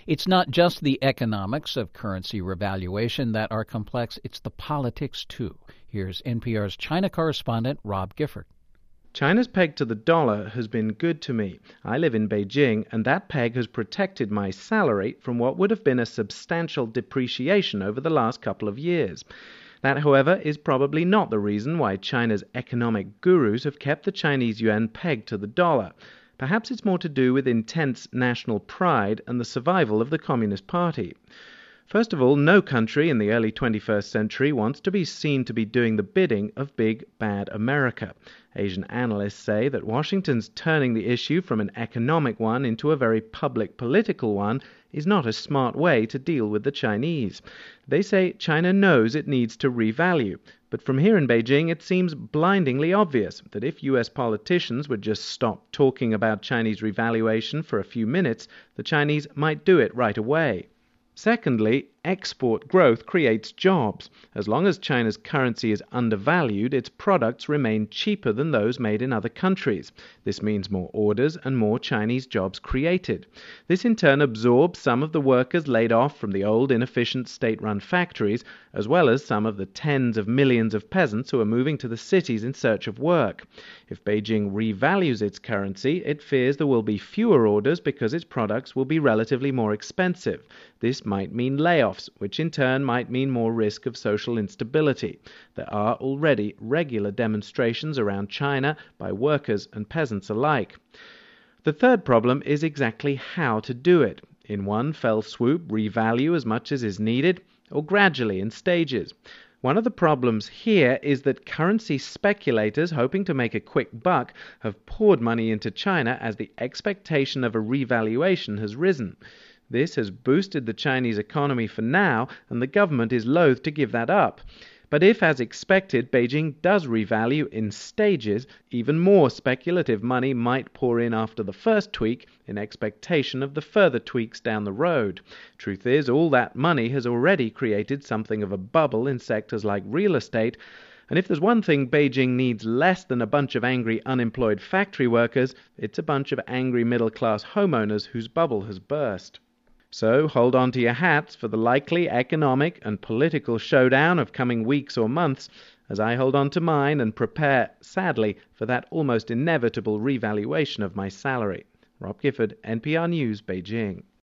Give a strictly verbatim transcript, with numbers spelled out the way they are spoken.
It's not just the economics of currency revaluation that are complex, it's the politics, too. Here's N P R's China correspondent Rob Gifford. China's peg to the dollar has been good to me. I live in Beijing, and that peg has protected my salary from what would have been a substantial depreciation over the last couple of years. That, however, is probably not the reason why China's economic gurus have kept the Chinese yuan pegged to the dollar. Perhaps it's more to do with intense national pride and the survival of the Communist Party. First of all, no country in the early twenty-first century wants to be seen to be doing the bidding of big, bad America. Asian analysts say that Washington's turning the issue from an economic one into a very public political one is not a smart way to deal with the Chinese. They say China knows it needs to revalue, but from here in Beijing it seems blindingly obvious that if U S politicians would just stop talking about Chinese revaluation for a few minutes, the Chinese might do it right away. Secondly, export growth creates jobs. As long as China's currency is undervalued, its products remain cheaper than those made in other countries. This means more orders and more Chinese jobs created. This in turn absorbs some of the workers laid off from the old inefficient state-run factories, as well as some of the tens of millions of peasants who are moving to the cities in search of work. If Beijing revalues its currency, it fears there will be fewer orders because its products will be relatively more expensive. This might mean layoffs, which in turn might mean more risk of social instability. There are already regular demonstrations around China by workers and peasants alike. The third problem is exactly how to do it. In one fell swoop, revalue as much as is needed, or gradually in stages. One of the problems here is that currency speculators hoping to make a quick buck have poured money into China as the expectation of a revaluation has risen. This has boosted the Chinese economy for now, and the government is loath to give that up. But if, as expected, Beijing does revalue in stages, even more speculative money might pour in after the first tweak in expectation of the further tweaks down the road. Truth is, all that money has already created something of a bubble in sectors like real estate, and if there's one thing Beijing needs less than a bunch of angry unemployed factory workers, it's a bunch of angry middle-class homeowners whose bubble has burst. So hold on to your hats for the likely economic and political showdown of coming weeks or months, as I hold on to mine and prepare, sadly, for that almost inevitable revaluation of my salary. Rob Gifford, N P R News, Beijing.